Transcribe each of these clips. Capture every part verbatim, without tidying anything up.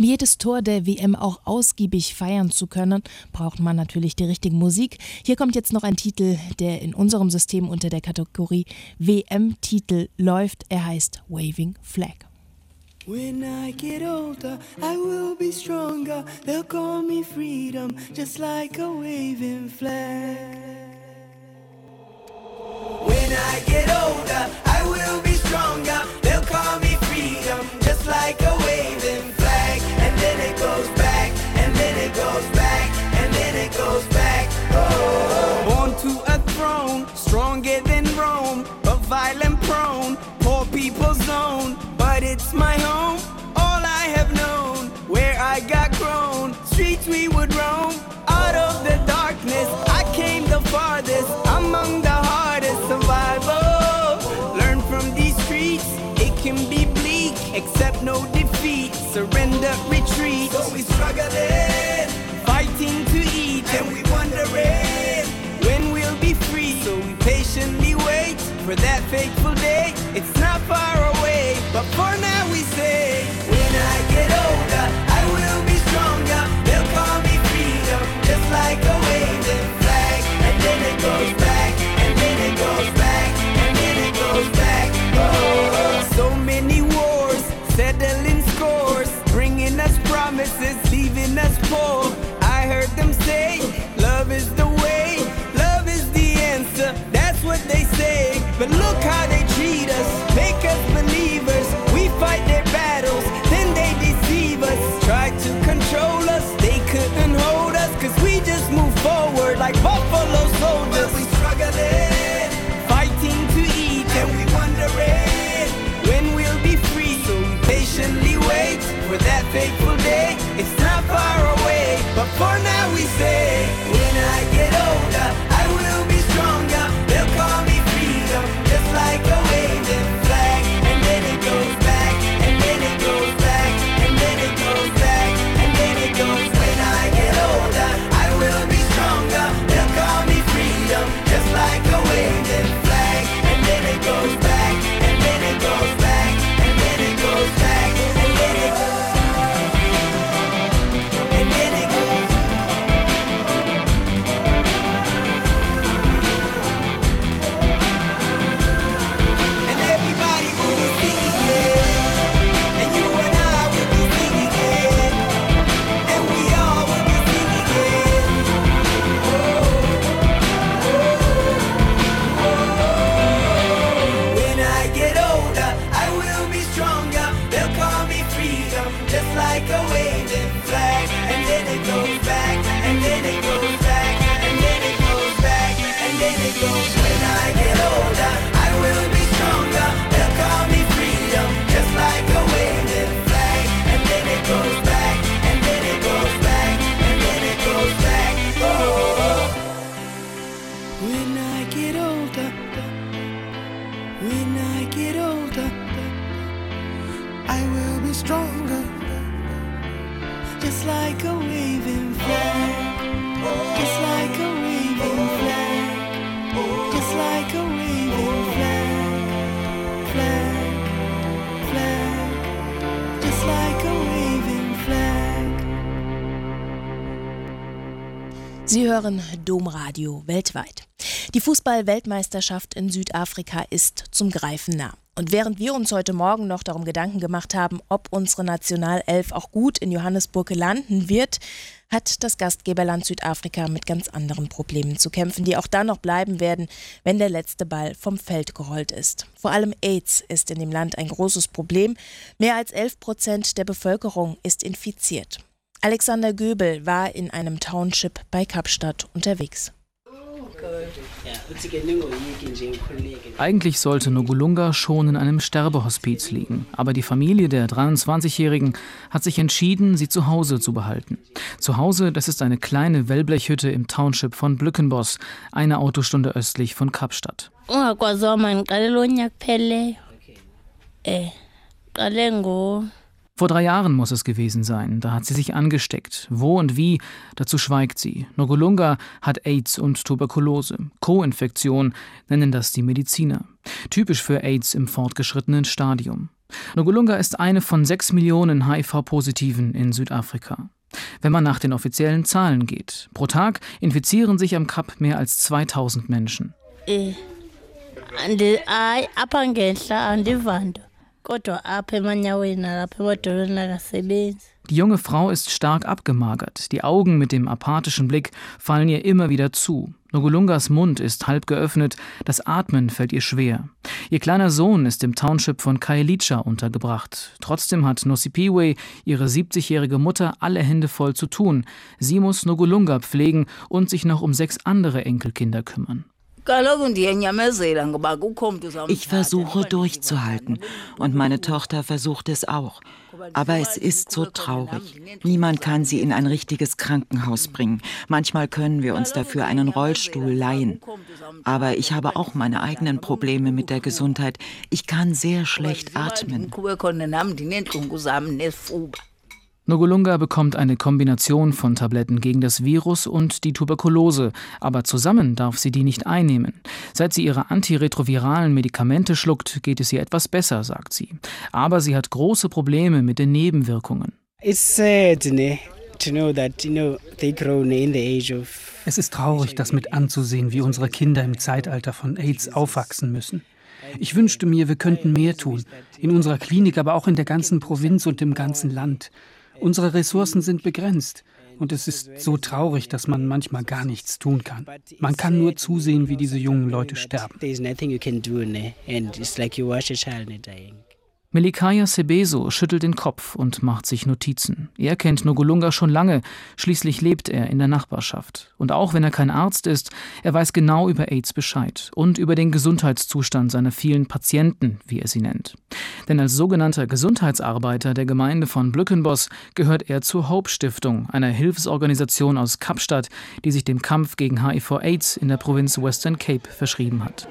Um jedes Tor der W M auch ausgiebig feiern zu können, braucht man natürlich die richtige Musik. Hier kommt jetzt noch ein Titel, der in unserem System unter der Kategorie W M-Titel läuft. Er heißt Waving Flag. When I get older, I will be stronger. They'll call me freedom, just like a waving flag. When I get older, I will be stronger. They'll call me freedom, just like a waving flag. And then it goes back, and then it goes back, and then it goes back. Oh. Born to a throne, stronger than Rome, but violent prone, poor people's zone. But it's my home, all I have known, where I got grown. Streets we would roam, out of the darkness I came the farthest, among the hardest survival. Learn from these streets, it can be bleak, accept no defeat, surrender, retreat. So we struggling, fighting to eat, and we wondering when we'll be free. So we patiently wait for that fateful day. It's not far away, but for now we say, when I get older, I will be stronger. They'll call me freedom, just like a waving flag. And then it goes back, and then it goes back, and then it goes back. Oh, so many wars, settling scores, bringing us promises, leaving us poor. I heard them say, love is the way, love is the answer. That's what they say, but look how they treat us, make us believers. We fight their battles, then they deceive us. Tried to control us, they couldn't hold us, cause we just move forward like buffalo soldiers. But we struggling, fighting to eat, and we wondering when we'll be free. So we patiently wait for that fateful day. It's not far away, but for now we say, when I get older, I will be stronger. They'll call me freedom, just like a waving flag. And then it goes back, and then it goes back, and then it goes back, and then it goes. When I get older, I will be stronger. They'll call me freedom, just like a waving flag. And then it goes back, and then it goes back, and then it goes back, and then it goes, and then it goes. And everybody will be singing it, and you and I will be singing it, and we all will be singing it. Oh, oh, oh. When I get older, I will be stronger. They'll call me freedom, just like a waving flag. And then it goes back, and then it goes back, and then it goes back, and then it goes. When I get older, I will be stronger. They'll call me freedom, just like a waving flag. And then it goes back, and then it goes back, and then it goes back. Oh, when I get older, when I get older, I will be stronger, just like a waving flag, just like a waving flag, just like a waving flag, flag, flag, just like a waving flag. Sie hören Domradio weltweit. Die Fußball-Weltmeisterschaft in Südafrika ist zum Greifen nah. Und während wir uns heute Morgen noch darum Gedanken gemacht haben, ob unsere Nationalelf auch gut in Johannesburg landen wird, hat das Gastgeberland Südafrika mit ganz anderen Problemen zu kämpfen, die auch dann noch bleiben werden, wenn der letzte Ball vom Feld gerollt ist. Vor allem AIDS ist in dem Land ein großes Problem. Mehr als elf Prozent der Bevölkerung ist infiziert. Alexander Göbel war in einem Township bei Kapstadt unterwegs. Eigentlich sollte Nogolunga schon in einem Sterbehospiz liegen, aber die Familie der dreiundzwanzigjährigen hat sich entschieden, sie zu Hause zu behalten. Zu Hause, das ist eine kleine Wellblechhütte im Township von Blückenbos, eine Autostunde östlich von Kapstadt. Vor drei Jahren muss es gewesen sein, da hat sie sich angesteckt. Wo und wie, dazu schweigt sie. Nogolunga hat AIDS und Tuberkulose. Co-Infektion nennen das die Mediziner. Typisch für AIDS im fortgeschrittenen Stadium. Nogolunga ist eine von sechs Millionen H I V-Positiven in Südafrika. Wenn man nach den offiziellen Zahlen geht, pro Tag infizieren sich am Kap mehr als zweitausend Menschen. Die junge Frau ist stark abgemagert. Die Augen mit dem apathischen Blick fallen ihr immer wieder zu. Nogolungas Mund ist halb geöffnet, das Atmen fällt ihr schwer. Ihr kleiner Sohn ist im Township von Khayelitsha untergebracht. Trotzdem hat Nosipiwe, ihre siebzigjährige Mutter, alle Hände voll zu tun. Sie muss Nogolunga pflegen und sich noch um sechs andere Enkelkinder kümmern. Ich versuche durchzuhalten und meine Tochter versucht es auch. Aber es ist so traurig. Niemand kann sie in ein richtiges Krankenhaus bringen. Manchmal können wir uns dafür einen Rollstuhl leihen. Aber ich habe auch meine eigenen Probleme mit der Gesundheit. Ich kann sehr schlecht atmen. Nogolunga bekommt eine Kombination von Tabletten gegen das Virus und die Tuberkulose, aber zusammen darf sie die nicht einnehmen. Seit sie ihre antiretroviralen Medikamente schluckt, geht es ihr etwas besser, sagt sie. Aber sie hat große Probleme mit den Nebenwirkungen. Es ist traurig, das mit anzusehen, wie unsere Kinder im Zeitalter von AIDS aufwachsen müssen. Ich wünschte mir, wir könnten mehr tun, in unserer Klinik, aber auch in der ganzen Provinz und im ganzen Land. Unsere Ressourcen sind begrenzt und es ist so traurig, dass man manchmal gar nichts tun kann. Man kann nur zusehen, wie diese jungen Leute sterben. Melikaya Sebeso schüttelt den Kopf und macht sich Notizen. Er kennt Nogolunga schon lange, schließlich lebt er in der Nachbarschaft. Und auch wenn er kein Arzt ist, er weiß genau über AIDS Bescheid und über den Gesundheitszustand seiner vielen Patienten, wie er sie nennt. Denn als sogenannter Gesundheitsarbeiter der Gemeinde von Blückenbos gehört er zur Hope-Stiftung, einer Hilfsorganisation aus Kapstadt, die sich dem Kampf gegen H I V AIDS in der Provinz Western Cape verschrieben hat.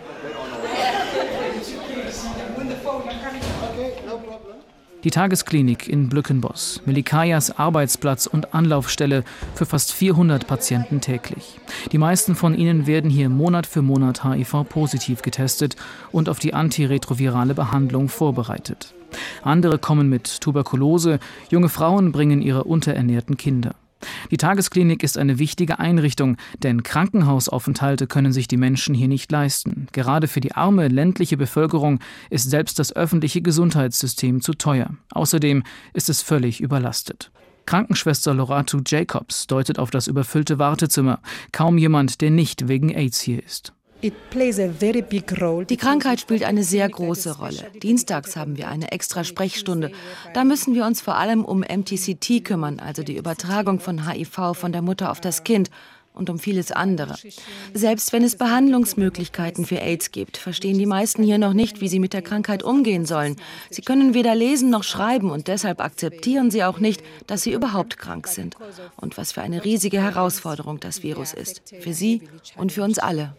Die Tagesklinik in Blückenbos, Melikayas Arbeitsplatz und Anlaufstelle für fast vierhundert Patienten täglich. Die meisten von ihnen werden hier Monat für Monat H I V-positiv getestet und auf die antiretrovirale Behandlung vorbereitet. Andere kommen mit Tuberkulose, junge Frauen bringen ihre unterernährten Kinder. Die Tagesklinik ist eine wichtige Einrichtung, denn Krankenhausaufenthalte können sich die Menschen hier nicht leisten. Gerade für die arme ländliche Bevölkerung ist selbst das öffentliche Gesundheitssystem zu teuer. Außerdem ist es völlig überlastet. Krankenschwester Loratu Jacobs deutet auf das überfüllte Wartezimmer. Kaum jemand, der nicht wegen AIDS hier ist. Die Krankheit spielt eine sehr große Rolle. Dienstags haben wir eine extra Sprechstunde. Da müssen wir uns vor allem um M T C T kümmern, also die Übertragung von H I V von der Mutter auf das Kind. Und um vieles andere. Selbst wenn es Behandlungsmöglichkeiten für AIDS gibt, verstehen die meisten hier noch nicht, wie sie mit der Krankheit umgehen sollen. Sie können weder lesen noch schreiben und deshalb akzeptieren sie auch nicht, dass sie überhaupt krank sind. Und was für eine riesige Herausforderung das Virus ist. Für sie und für uns alle.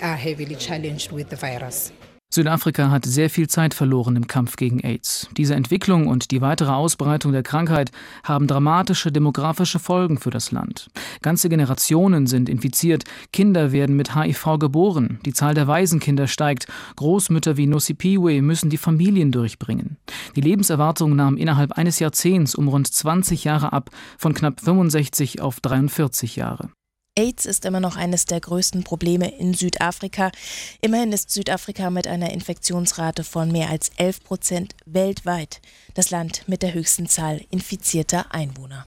Südafrika hat sehr viel Zeit verloren im Kampf gegen AIDS. Diese Entwicklung und die weitere Ausbreitung der Krankheit haben dramatische demografische Folgen für das Land. Ganze Generationen sind infiziert, Kinder werden mit H I V geboren, die Zahl der Waisenkinder steigt, Großmütter wie Nosipiwe müssen die Familien durchbringen. Die Lebenserwartung nahm innerhalb eines Jahrzehnts um rund zwanzig Jahre ab, von knapp fünfundsechzig auf dreiundvierzig Jahre. AIDS ist immer noch eines der größten Probleme in Südafrika. Immerhin ist Südafrika mit einer Infektionsrate von mehr als elf Prozent weltweit das Land mit der höchsten Zahl infizierter Einwohner.